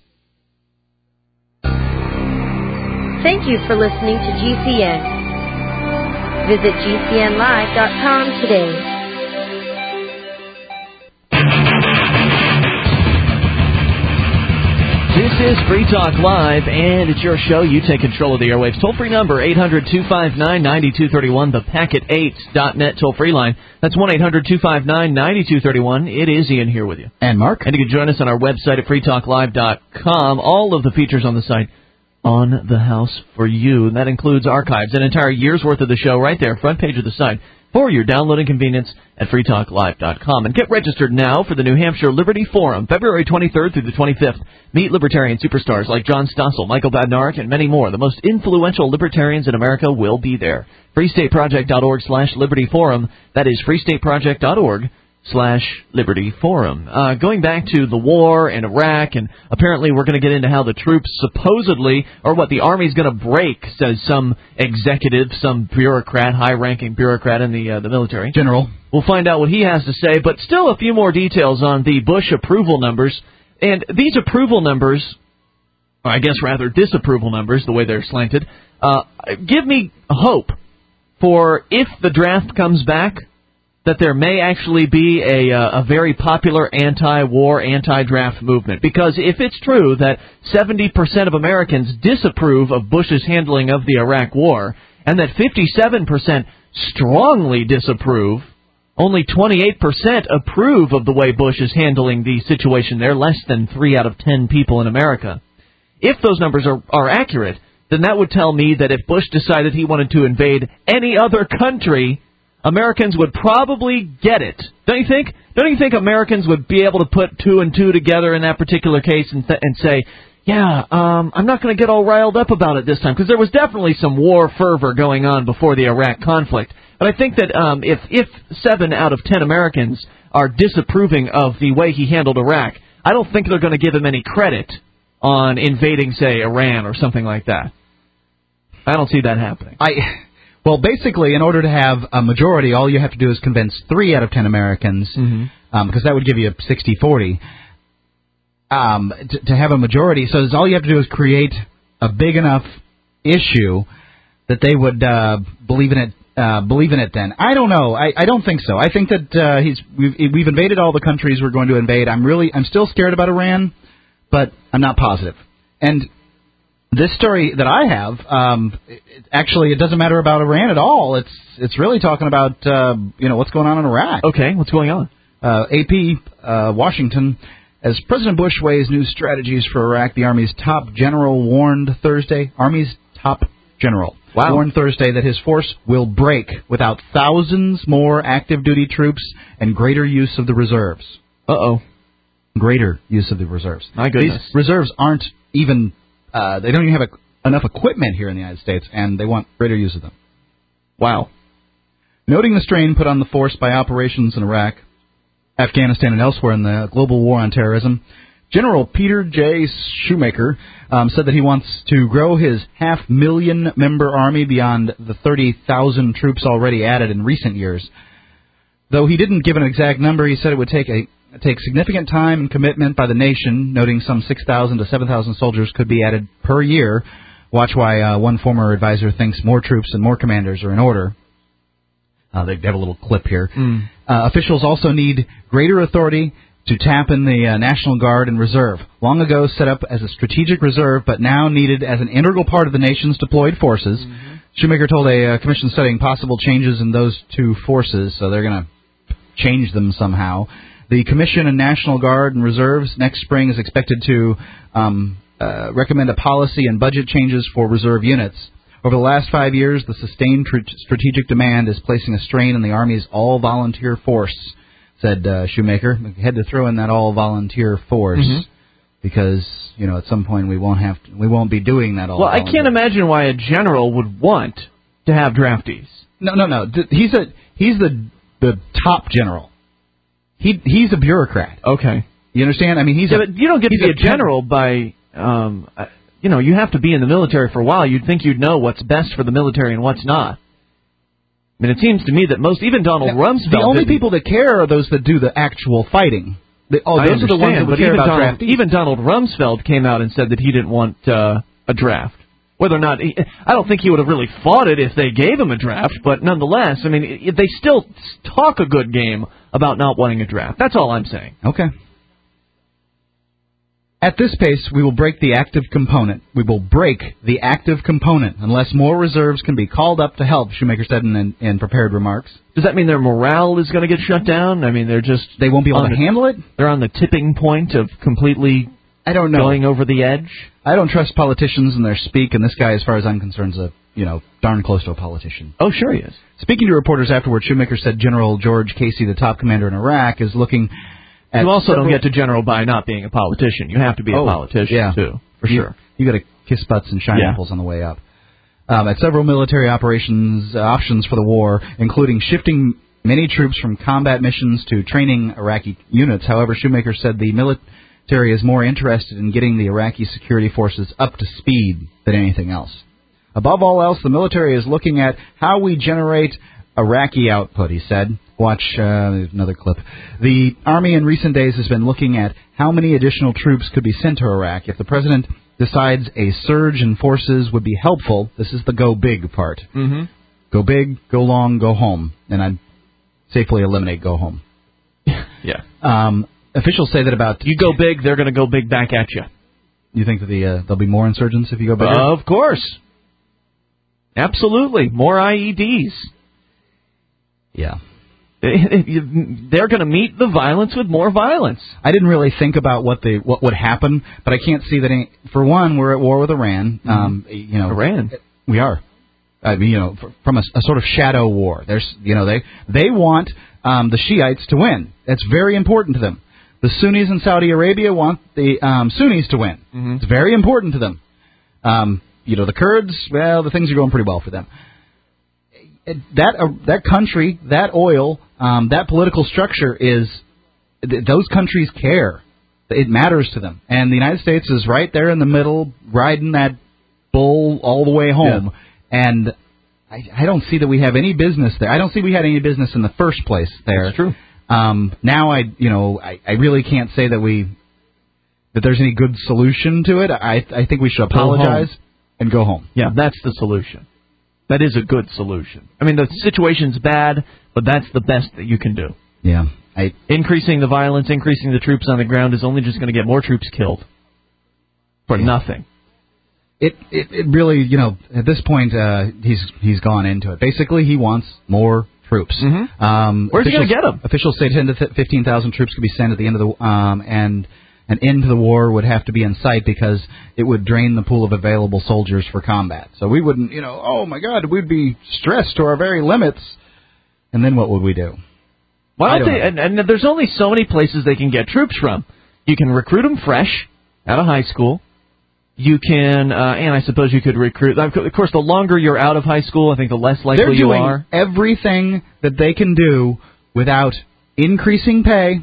Thank you for listening to G C N. Visit G C N live dot com today. This is Free Talk Live, and it's your show. You take control of the airwaves. Toll-free number, eight hundred, two five nine, nine two three one, the packet eight dot net toll-free line. That's one eight hundred, two five nine, nine two three one. It is Ian here with you. And Mark. And you can join us on our website at free talk live dot com. All of the features on the site on the house for you. And that includes archives, an entire year's worth of the show right there, front page of the site, for your downloading convenience at free talk live dot com. And get registered now for the New Hampshire Liberty Forum, February twenty-third through the twenty-fifth. Meet libertarian superstars like John Stossel, Michael Badnarik, and many more. The most influential libertarians in America will be there. free state project dot org slash liberty forum. That is free state project dot org slash Liberty Forum. Uh, going back to the war in Iraq, and apparently we're going to get into how the troops supposedly, or what the Army's going to break, says some executive, some bureaucrat, high-ranking bureaucrat in the uh, the military. General. We'll find out what he has to say, but still a few more details on the Bush approval numbers. And these approval numbers, or I guess rather disapproval numbers, the way they're slanted, uh, give me hope for if the draft comes back, that there may actually be a, uh, a very popular anti-war, anti-draft movement. Because if it's true that seventy percent of Americans disapprove of Bush's handling of the Iraq war, and that fifty-seven percent strongly disapprove, only twenty-eight percent approve of the way Bush is handling the situation there, less than three out of ten people in America. If those numbers are, are accurate, then that would tell me that if Bush decided he wanted to invade any other country, Americans would probably get it. Don't you think? Don't you think Americans would be able to put two and two together in that particular case and, th- and say, yeah, um, I'm not going to get all riled up about it this time? Because there was definitely some war fervor going on before the Iraq conflict. But I think that um, if, if seven out of ten Americans are disapproving of the way he handled Iraq, I don't think they're going to give him any credit on invading, say, Iran or something like that. I don't see that happening. I well, basically, in order to have a majority, all you have to do is convince three out of ten Americans, Mm-hmm. um, because that would give you a sixty forty. Um, to, to have a majority, so all you have to do is create a big enough issue that they would uh, believe in it. Uh, believe in it. Then I don't know. I, I don't think so. I think that uh, he's we've, we've invaded all the countries we're going to invade. I'm really I'm still scared about Iran, but I'm not positive. And this story that I have, um, it, actually, it doesn't matter about Iran at all. It's it's really talking about uh, you know what's going on in Iraq. Okay, what's going on? Uh, A P uh, Washington. As President Bush weighs new strategies for Iraq, the Army's top general warned Thursday. Army's top general wow. warned Thursday that his force will break without thousands more active duty troops and greater use of the reserves. Uh oh. Greater use of the reserves. My goodness. These reserves aren't even. Uh, they don't even have a, enough equipment here in the United States, and they want greater use of them. Wow. Noting the strain put on the force by operations in Iraq, Afghanistan, and elsewhere in the global war on terrorism, General Peter J. Shoemaker um, said that he wants to grow his half-million-member army beyond the thirty thousand troops already added in recent years. Though he didn't give an exact number, he said it would take a take significant time and commitment by the nation, noting some six thousand to seven thousand soldiers could be added per year. Watch why uh, one former advisor thinks more troops and more commanders are in order. Uh, they have a little clip here. Mm. Uh, officials also need greater authority to tap in the uh, National Guard and Reserve, long ago set up as a strategic reserve, but now needed as an integral part of the nation's deployed forces. Mm-hmm. Shoemaker told a uh, commission studying possible changes in those two forces, so they're going to change them somehow. The Commission and National Guard and Reserves next spring is expected to um, uh, recommend a policy and budget changes for reserve units. Over the last five years, the sustained tr- strategic demand is placing a strain on the Army's all-volunteer force, said uh, Shoemaker. We had to throw in that all-volunteer force mm-hmm. because, you know, at some point we won't have to, we won't be doing that all. Well, I can't imagine why a general would want to have draftees. No, no, no. He's a he's the the top general. He he's a bureaucrat. Okay. You understand? I mean, he's yeah, a, but you don't get to be a, a general by um. Uh, You know, you have to be in the military for a while. You'd think you'd know what's best for the military and what's not. I mean, it seems to me that most, even Donald now, Rumsfeld... The only people that care are those that do the actual fighting. The, oh, I those are the ones that would care about Donald, draftees. even Donald Rumsfeld came out and said that he didn't want uh, a draft. Whether or not... He, I don't think he would have really fought it if they gave him a draft, but nonetheless, I mean, it, they still talk a good game about not wanting a draft. That's all I'm saying. Okay. At this pace, we will break the active component. We will break the active component unless more reserves can be called up to help, Shoemaker said in, in, in prepared remarks. Does that mean their morale is going to get shut down? I mean, they're just... They won't be able to the, handle it? They're on the tipping point of completely I don't know. going over the edge? I don't trust politicians and their speak, and this guy, as far as I'm concerned, is a, you know, darn close to a politician. Oh, sure he is. Speaking to reporters afterward, Shoemaker said General George Casey, the top commander in Iraq, is looking... You also several... don't get to general by not being a politician. You have to be oh, a politician, yeah. too, for you, sure. You got to kiss butts and shine yeah. apples on the way up. Um, at several military operations uh, options for the war, including shifting many troops from combat missions to training Iraqi units. However, Shoemaker said the military is more interested in getting the Iraqi security forces up to speed than anything else. Above all else, the military is looking at how we generate Iraqi output, he said. Watch uh, another clip. The Army in recent days has been looking at how many additional troops could be sent to Iraq. If the President decides a surge in forces would be helpful, this is the go big part. Mm-hmm. Go big, go long, go home. And I'd safely eliminate go home. yeah. Um, officials say that about... You go big, they're going to go big back at you. You think that the uh, there'll be more insurgents if you go bigger? Uh, of course. Absolutely. More I E Ds. Yeah. They're going to meet the violence with more violence. I didn't really think about what the what would happen, but I can't see that. Any, for one, we're at war with Iran. Mm-hmm. Um, you know, Iran. We are. I mean, you know, from a, a sort of shadow war. There's, you know, they they want um, the Shiites to win. That's very important to them. The Sunnis in Saudi Arabia want the um, Sunnis to win. Mm-hmm. It's very important to them. Um, you know, the Kurds. Well, the things are going pretty well for them. That uh, that country, that oil, um, that political structure is, th- those countries care. It matters to them. And the United States is right there in the middle, riding that bull all the way home. And I, I don't see that we have any business there. I don't see we had any business in the first place there. That's true. Um, now I, you know, I, I really can't say that we that there's any good solution to it. I I think we should apologize and go home. Yeah, that's the solution. That is a good solution. I mean, the situation's bad, but that's the best that you can do. Yeah. I, increasing the violence, increasing the troops on the ground is only just going to get more troops killed for yeah. nothing. It, it it really, you know, at this point, uh, he's he's gone into it. Basically, he wants more troops. Mm-hmm. Um, Where's he going to get them? Officials say ten to fifteen thousand troops could be sent at the end of the um, and an end to the war would have to be in sight because it would drain the pool of available soldiers for combat. So we wouldn't, you know, oh my God, we'd be stressed to our very limits. And then what would we do? Why don't don't they? And, and there's only so many places they can get troops from. You can recruit them fresh out of high school. You can, uh, and I suppose you could recruit. Of course, the longer you're out of high school, I think the less likely They're you doing are. Everything that they can do without increasing pay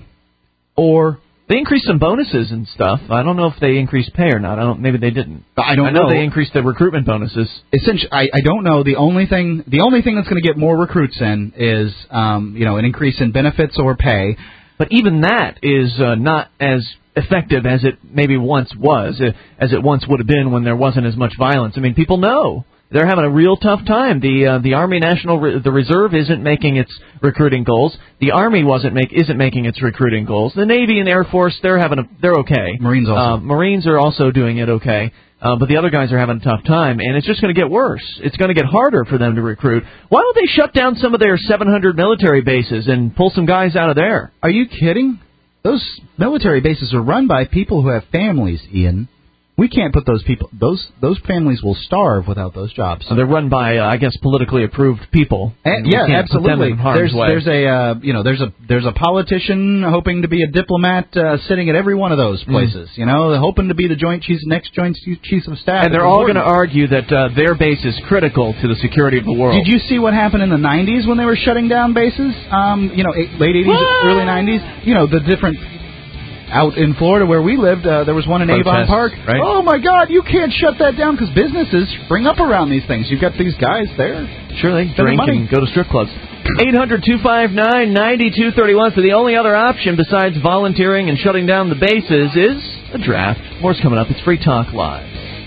or. They increased some bonuses and stuff. I don't know if they increased pay or not. I don't. Maybe they didn't. I don't I know. know. They increased the recruitment bonuses. Essentially, I, I don't know. The only thing, the only thing that's going to get more recruits in is, um, you know, an increase in benefits or pay. But even that is uh, not as effective as it maybe once was, uh, as it once would have been when there wasn't as much violence. I mean, people know. They're having a real tough time. The uh, the Army National Re- the Reserve isn't making its recruiting goals. The Army wasn't make isn't making its recruiting goals. The Navy and Air Force they're having a they're okay. Marines also. Uh, Marines are also doing it okay. Uh, but the other guys are having a tough time, and it's just going to get worse. It's going to get harder for them to recruit. Why don't they shut down some of their seven hundred military bases and pull some guys out of there? Are you kidding? Those military bases are run by people who have families, Ian. We can't put those people, those those families will starve without those jobs. So they're run by, uh, I guess, politically approved people. And, yeah, absolutely. There's way. there's a uh, you know there's a there's a politician hoping to be a diplomat uh, sitting at every one of those places. Mm. You know, hoping to be the joint chiefs, next joint chiefs of staff. And they're all going to argue that uh, their base is critical to the security of the world. Did you see what happened in the nineties when they were shutting down bases? Um, you know, eight, late eighties, early nineties. You know, the different. Out in Florida where we lived, uh, there was one in Protests, Avon Park. Right? Oh, my God, you can't shut that down because businesses spring up around these things. You've got these guys there. Sure, they drink and go to strip clubs. eight hundred two five nine nine two three one. So the only other option besides volunteering and shutting down the bases is a draft. More's coming up. It's Free Talk Live.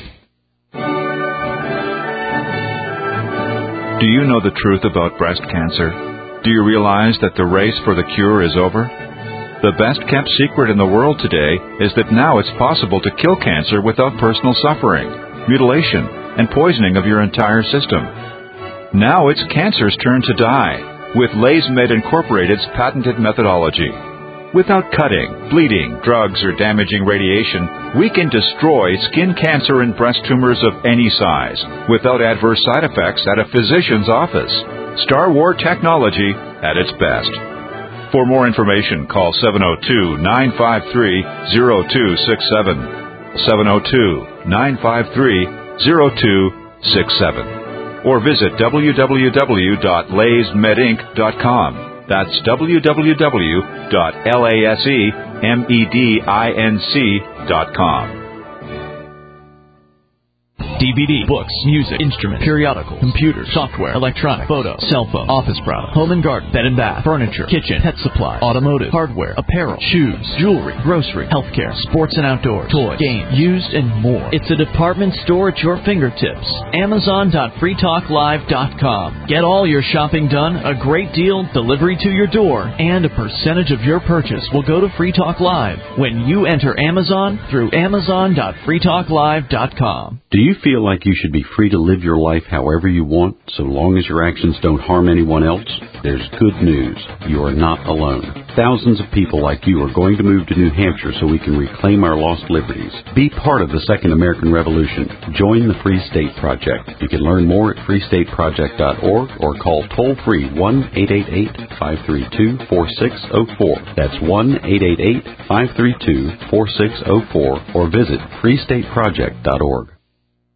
Do you know the truth about breast cancer? Do you realize that the race for the cure is over? The best-kept secret in the world today is that now it's possible to kill cancer without personal suffering, mutilation, and poisoning of your entire system. Now it's cancer's turn to die with LaysMed Incorporated's patented methodology. Without cutting, bleeding, drugs, or damaging radiation, we can destroy skin cancer and breast tumors of any size without adverse side effects at a physician's office. Star War technology at its best. For more information, call seven oh two, nine five three, oh two six seven, seven oh two, nine five three, oh two six seven, or visit w w w dot lays med inc dot com. That's w w w dot lasemedinc dot com. D V D, books, music, instruments, periodicals, computers, software, electronic, photo, cell phone, office products, home and garden, bed and bath, furniture, kitchen, pet supply, automotive, hardware, apparel, shoes, jewelry, grocery, healthcare, sports and outdoors, toys, games, used, and more. It's a department store at your fingertips. Amazon dot free talk live dot com. Get all your shopping done, a great deal, delivery to your door, and a percentage of your purchase will go to Free Talk Live when you enter Amazon through Amazon dot free talk live dot com. Do you feel like you should be free to live your life however you want, so long as your actions don't harm anyone else? There's good news. You are not alone. Thousands of people like you are going to move to New Hampshire so we can reclaim our lost liberties. Be part of the Second American Revolution. Join the Free State Project. You can learn more at free state project dot org or call toll-free one eight eight eight, five three two, four six zero four. That's one eight eight eight, five three two, four six zero four or visit free state project dot org.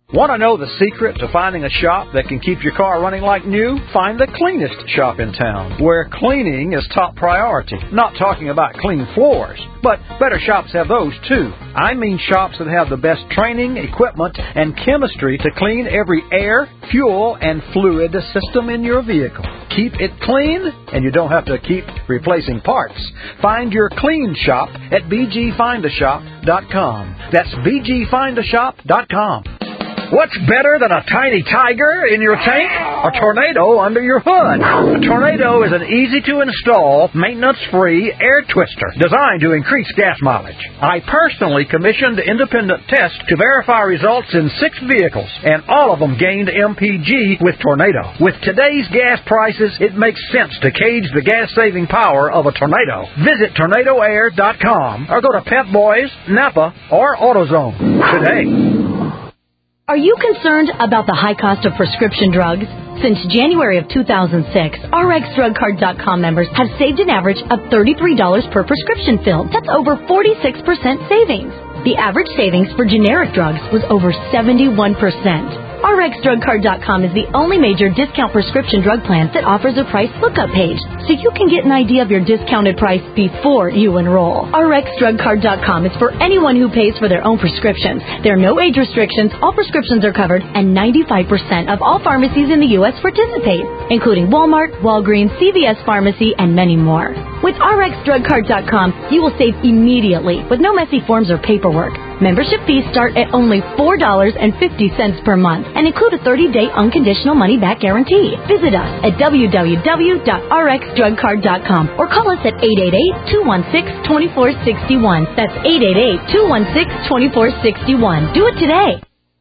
Want to know the secret to finding a shop that can keep your car running like new? Find the cleanest shop in town, where cleaning is top priority. Not talking about clean floors, but better shops have those too. I mean shops that have the best training, equipment, and chemistry to clean every air, fuel, and fluid system in your vehicle. Keep it clean, and you don't have to keep replacing parts. Find your clean shop at b g find a shop dot com. That's b g find a shop dot com. What's better than a tiny tiger in your tank? A tornado under your hood. A tornado is an easy-to-install, maintenance-free air twister designed to increase gas mileage. I personally commissioned independent tests to verify results in six vehicles, and all of them gained M P G with Tornado. With today's gas prices, it makes sense to cage the gas-saving power of a tornado. Visit tornado air dot com or go to Pep Boys, Napa, or AutoZone today. Are you concerned about the high cost of prescription drugs? Since January of two thousand six, R X Drug Card dot com members have saved an average of thirty-three dollars per prescription fill. That's over forty-six percent savings. The average savings for generic drugs was over seventy-one percent. R X Drug Card dot com is the only major discount prescription drug plan that offers a price lookup page, so you can get an idea of your discounted price before you enroll. R X Drug Card dot com is for anyone who pays for their own prescriptions. There are no age restrictions, all prescriptions are covered, and ninety-five percent of all pharmacies in the U S participate, including Walmart, Walgreens, C V S Pharmacy, and many more. With R X Drug Card dot com, you will save immediately with no messy forms or paperwork. Membership fees start at only four dollars and fifty cents per month and include a thirty-day unconditional money-back guarantee. Visit us at w w w dot r x drug card dot com or call us at eight eight eight, two one six, two four six one. That's eight eight eight, two one six, two four six one. Do it today.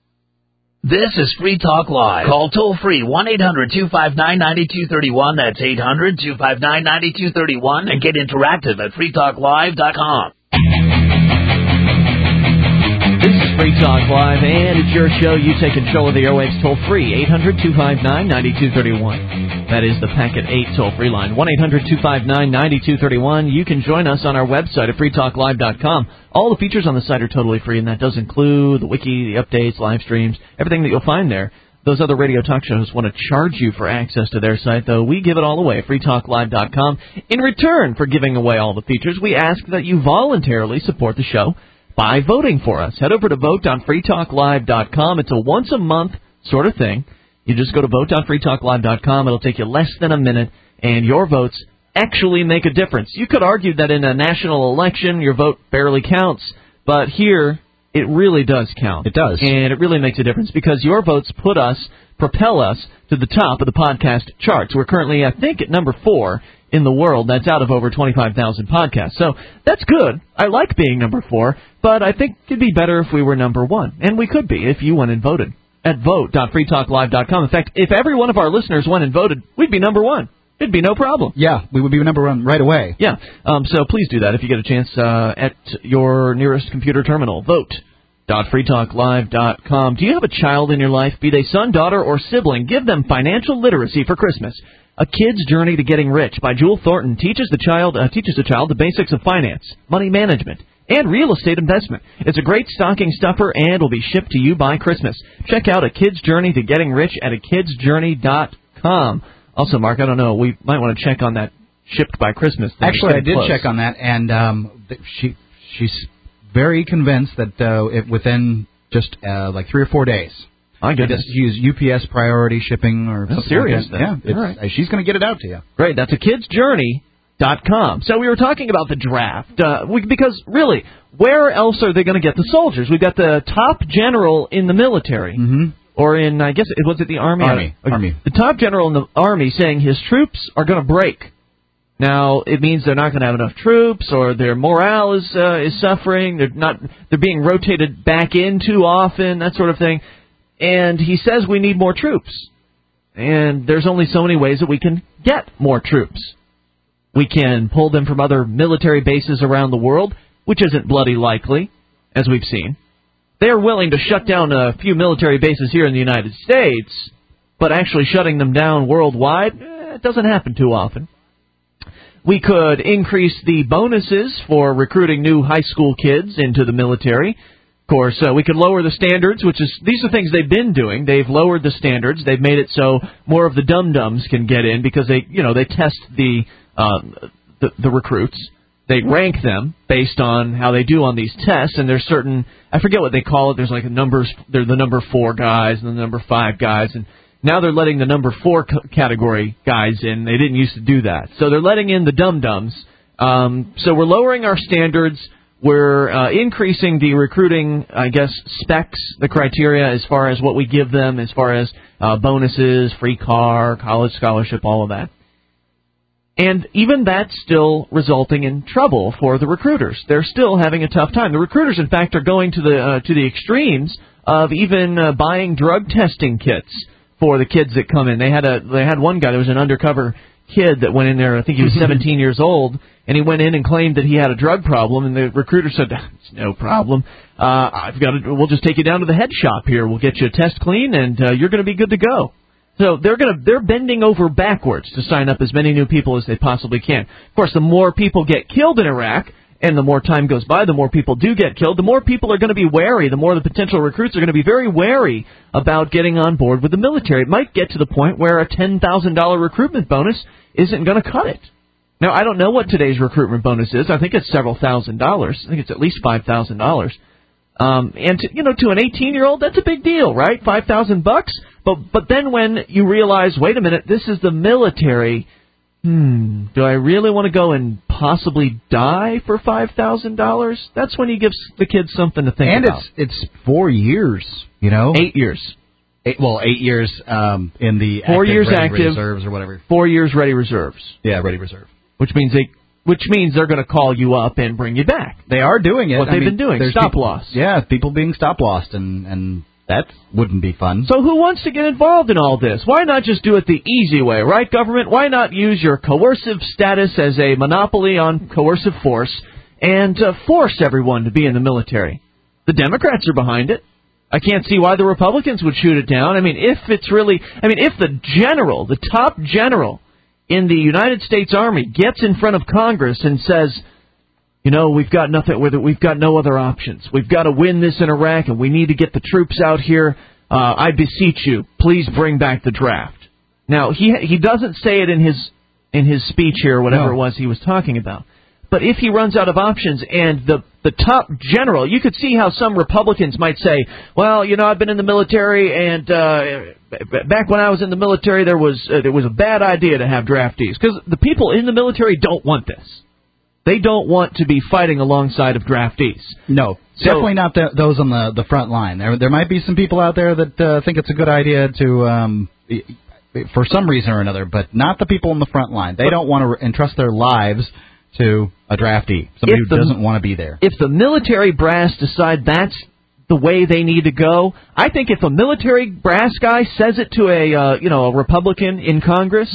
This is Free Talk Live. Call toll-free one eight hundred two five nine nine two three one. That's eight hundred two five nine nine two three one. And get interactive at free talk live dot com. This is Free Talk Live, and it's your show. You take control of the airwaves toll-free, eight hundred two five nine nine two three one. That is the Packet eight toll-free line, one eight hundred two five nine nine two three one. You can join us on our website at free talk live dot com. All the features on the site are totally free, and that does include the wiki, the updates, live streams, everything that you'll find there. Those other radio talk shows want to charge you for access to their site, though we give it all away at free talk live dot com. In return for giving away all the features, we ask that you voluntarily support the show by voting for us. Head over to vote dot free talk live dot com. It's a once-a-month sort of thing. You just go to vote dot free talk live dot com. It'll take you less than a minute, and your votes actually make a difference. You could argue that in a national election, your vote barely counts, but here it really does count. It does. And it really makes a difference because your votes put us, propel us to the top of the podcast charts. We're currently, I think, at number four in the world. That's out of over twenty-five thousand podcasts. So that's good. I like being number four, but I think it'd be better if we were number one. And we could be if you went and voted at vote dot free talk live dot com. In fact, if every one of our listeners went and voted, we'd be number one. It'd be no problem. Yeah, we would be number one right away. Yeah, um, so please do that if you get a chance uh, at your nearest computer terminal. vote dot free talk live dot com. Do you have a child in your life, be they son, daughter, or sibling? Give them financial literacy for Christmas. A Kid's Journey to Getting Rich by Jewel Thornton teaches the child uh, teaches the child the basics of finance, money management, and real estate investment. It's a great stocking stuffer and will be shipped to you by Christmas. Check out A Kid's Journey to Getting Rich at a kids journey dot com. Also, Mark, I don't know, we might want to check on that shipped by Christmas thing. Actually, I did close. check on that, and um, she she's very convinced that uh, it, within just uh, like three or four days. I goodness. Just use U P S priority shipping or That's something serious. Like that. Then. Yeah, it's, right. she's going to get it out to you. Great. That's a kids journey dot com. So we were talking about the draft uh, we, because, really, where else are they going to get the soldiers? We've got the top general in the military. Mm-hmm. Or in, I guess, was it the Army? Army. Uh, Army. The top general in the Army saying his troops are going to break. Now, it means they're not going to have enough troops, or their morale is uh, is suffering. They're not. They're being rotated back in too often, that sort of thing. And he says we need more troops. And there's only so many ways that we can get more troops. We can pull them from other military bases around the world, which isn't bloody likely, as we've seen. They're willing to shut down a few military bases here in the United States, but actually shutting them down worldwide, eh, it doesn't happen too often. We could increase the bonuses for recruiting new high school kids into the military. Of course, uh, we could lower the standards, which is these are things they've been doing. They've lowered the standards. They've made it so more of the dum-dums can get in because they, you know, they test the um, the, the recruits. They rank them based on how they do on these tests, and there's certain I forget what they call it. There's like a numbers. They're the number four guys and the number five guys, and now they're letting the number four c- category guys in. They didn't used to do that, so they're letting in the dum-dums. Um, so we're lowering our standards. We're uh, increasing the recruiting, I guess, specs, the criteria as far as what we give them, as far as uh, bonuses, free car, college scholarship, all of that. And even that's still resulting in trouble for the recruiters. They're still having a tough time. The recruiters, in fact, are going to the uh, to the extremes of even uh, buying drug testing kits for the kids that come in. They had a they had one guy that was an undercover kid that went in there. I think he was seventeen years old. And he went in and claimed that he had a drug problem, and the recruiter said, "It's no problem. Uh, I've got to. We'll just take you down to the head shop here. We'll get you a test clean, and uh, you're going to be good to go." So they're going to they're bending over backwards to sign up as many new people as they possibly can. Of course, the more people get killed in Iraq, and the more time goes by, the more people do get killed. The more people are going to be wary. The more the potential recruits are going to be very wary about getting on board with the military. It might get to the point where a ten thousand dollars recruitment bonus isn't going to cut it. Now, I don't know what today's recruitment bonus is. I think it's several thousand dollars. I think it's at least five thousand dollars. Um, and, to, you know, to an eighteen-year-old, that's a big deal, right? five thousand bucks. But but then when you realize, wait a minute, this is the military, hmm, do I really want to go and possibly die for five thousand dollars? That's when he gives the kids something to think and about. And it's it's four years, you know? Eight years. Eight, well, eight years um, in the four active years ready active reserves or whatever. Four years ready reserves. Yeah, ready reserve. Which means they, which means they're going to call you up and bring you back. They are doing it. What I they've mean, been doing, stop people, loss. Yeah, people being stop lost, and and that wouldn't be fun. So who wants to get involved in all this? Why not just do it the easy way, right, government? Why not use your coercive status as a monopoly on coercive force and uh, force everyone to be in the military? The Democrats are behind it. I can't see why the Republicans would shoot it down. I mean, if it's really, I mean, if the general, the top general in the United States Army gets in front of Congress and says, you know, we've got nothing with it, we've got no other options. We've got to win this in Iraq, and we need to get the troops out here. Uh, I beseech you, please bring back the draft. Now, he he doesn't say it in his in his speech here, whatever no. it was he was talking about. But if he runs out of options and the the top general, you could see how some Republicans might say, well, you know, I've been in the military, and uh, back when I was in the military, there was uh, there was a bad idea to have draftees, because the people in the military don't want this. They don't want to be fighting alongside of draftees. No, so, definitely not the, those on the, the front line. There there might be some people out there that uh, think it's a good idea to, um, for some reason or another, but not the people on the front line. They but, don't want to entrust their lives to a draftee, somebody who the, doesn't want to be there. If the military brass decide that's the way they need to go, I think if a military brass guy says it to a uh, you know a Republican in Congress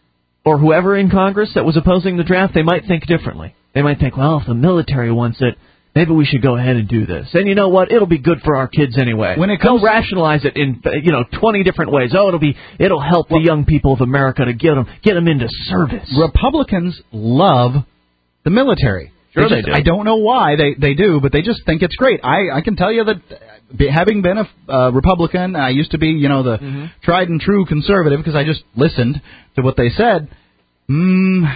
or whoever in Congress that was opposing the draft, they might think differently. They might think, well, if the military wants it, maybe we should go ahead and do this. And you know what? It'll be good for our kids anyway. When it comes, they'll rationalize it in you know twenty different ways. Oh, it'll be it'll help well, the young people of America to get them get them into service. Republicans love the military. Sure they, just, they do. I don't know why they, they do, but they just think it's great. I, I can tell you that having been a uh, Republican, I used to be, you know, the mm-hmm. tried and true conservative because I just listened to what they said. Mm,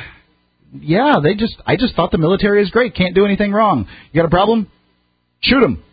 yeah, they just I just thought the military is great. Can't do anything wrong. You got a problem? Shoot them.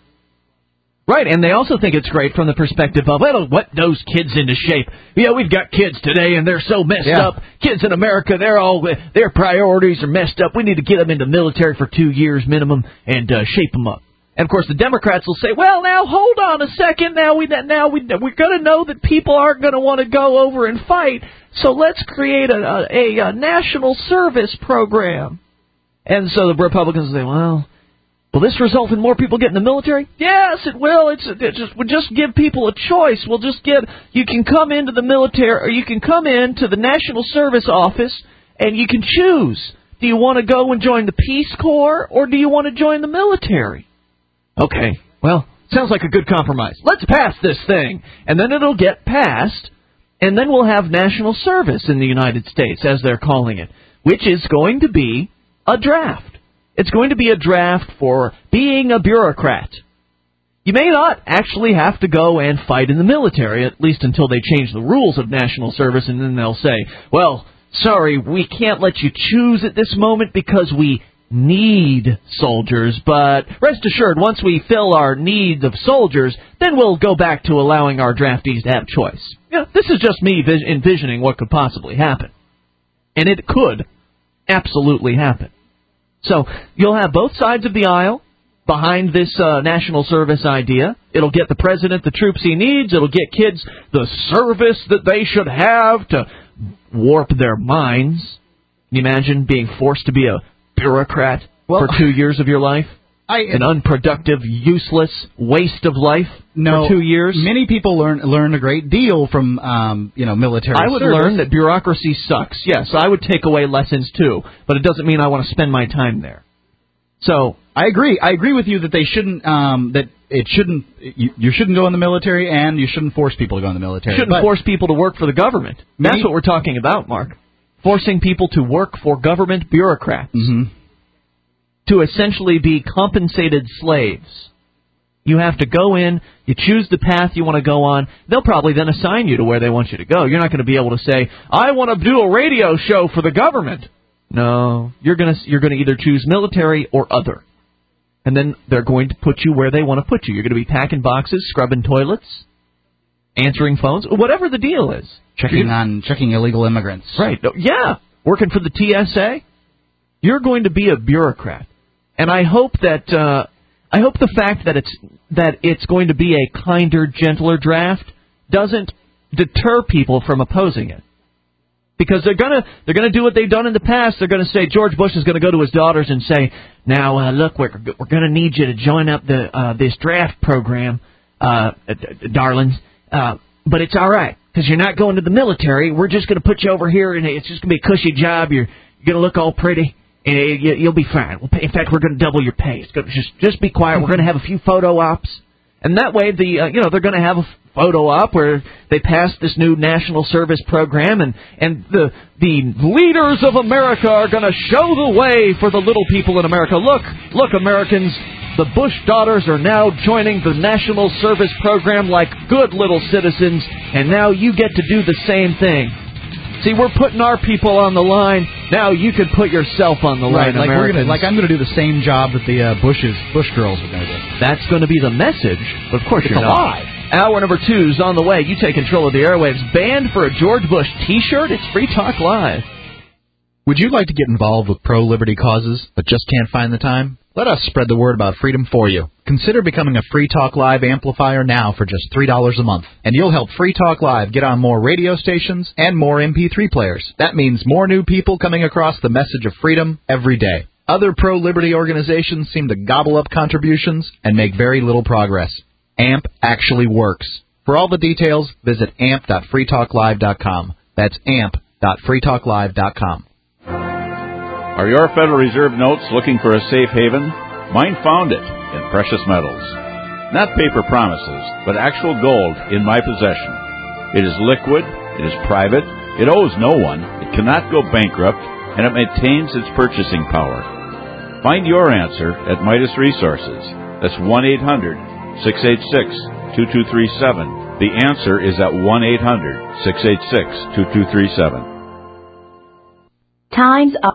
Right, and they also think it's great from the perspective of, it'll whet those kids into shape. Yeah, we've got kids today, and they're so messed yeah. up. Kids in America, they're all their priorities are messed up. We need to get them into the military for two years minimum and uh, shape them up. And, of course, the Democrats will say, well, now, hold on a second. Now, we, now we, we're going to know that people aren't going to want to go over and fight, so let's create a, a, a national service program. And so the Republicans say, well, will this result in more people getting in the military? Yes, it will. It's it just we'll just give people a choice. We'll just get you can come into the military, or you can come into the National Service Office, and you can choose. Do you want to go and join the Peace Corps, or do you want to join the military? Okay, well, sounds like a good compromise. Let's pass this thing, and then it'll get passed, and then we'll have national service in the United States, as they're calling it, which is going to be a draft. It's going to be a draft for being a bureaucrat. You may not actually have to go and fight in the military, at least until they change the rules of national service, and then they'll say, well, sorry, we can't let you choose at this moment because we need soldiers, but rest assured, once we fill our need of soldiers, then we'll go back to allowing our draftees to have choice. You know, this is just me vis- envisioning what could possibly happen. And it could absolutely happen. So you'll have both sides of the aisle behind this uh, national service idea. It'll get the president the troops he needs. It'll get kids the service that they should have to warp their minds. Can you imagine being forced to be a bureaucrat well, for two years of your life? I, An unproductive, useless waste of life no, for two years? Many people learn learn a great deal from um, you know military I would service. learn that bureaucracy sucks. Yes, I would take away lessons too, but it doesn't mean I want to spend my time there. So I agree. I agree with you that they shouldn't. Um, that it shouldn't. You, you shouldn't go in the military, and you shouldn't force people to go in the military. You shouldn't but force people to work for the government. That's many, what we're talking about, Mark. Forcing people to work for government bureaucrats. Mm-hmm. To essentially be compensated slaves. You have to go in, you choose the path you want to go on. They'll probably then assign you to where they want you to go. You're not going to be able to say, I want to do a radio show for the government. No, you're going to you're going to either choose military or other. And then they're going to put you where they want to put you. You're going to be packing boxes, scrubbing toilets, answering phones, whatever the deal is. Checking on checking illegal immigrants. Right. Yeah. Working for the T S A. You're going to be a bureaucrat. And I hope that uh, I hope the fact that it's that it's going to be a kinder, gentler draft doesn't deter people from opposing it. Because they're gonna they're gonna do what they've done in the past. They're gonna say George Bush is gonna go to his daughters and say, "Now uh, look, we're we're gonna need you to join up the uh, this draft program, uh, uh, darlings. Uh, but it's all right because you're not going to the military. We're just gonna put you over here, and it's just gonna be a cushy job. You're you're gonna look all pretty, and you, you'll be fine. We'll pay, in fact, we're gonna double your pay. It's gonna, just just be quiet. We're gonna have a few photo ops, and that way the uh, you know they're gonna have a photo op where they passed this new national service program, and, and the the leaders of America are going to show the way for the little people in America. Look, look, Americans, the Bush daughters are now joining the national service program like good little citizens, and now you get to do the same thing. See, we're putting our people on the line. Now you can put yourself on the right, line, like Americans. We're gonna, like I'm going to do the same job that the uh, Bushes, Bush girls are going to do. That's going to be the message, but of course it's you're a not. lie. Hour number two's on the way. You take control of the airwaves. Banned for a George Bush T-shirt? It's Free Talk Live. Would you like to get involved with pro-liberty causes, but just can't find the time? Let us spread the word about freedom for you. Consider becoming a Free Talk Live amplifier now for just three dollars a month. And you'll help Free Talk Live get on more radio stations and more M P three players. That means more new people coming across the message of freedom every day. Other pro-liberty organizations seem to gobble up contributions and make very little progress. A M P actually works. For all the details, visit amp dot free talk live dot com. That's amp dot free talk live dot com. Are your Federal Reserve notes looking for a safe haven? Mine found it in precious metals. Not paper promises, but actual gold in my possession. It is liquid, it is private, it owes no one, it cannot go bankrupt, and it maintains its purchasing power. Find your answer at Midas Resources. That's one eight hundred six eight six two two three seven. The answer is at one eight hundred six eight six two two three seven. Time's up.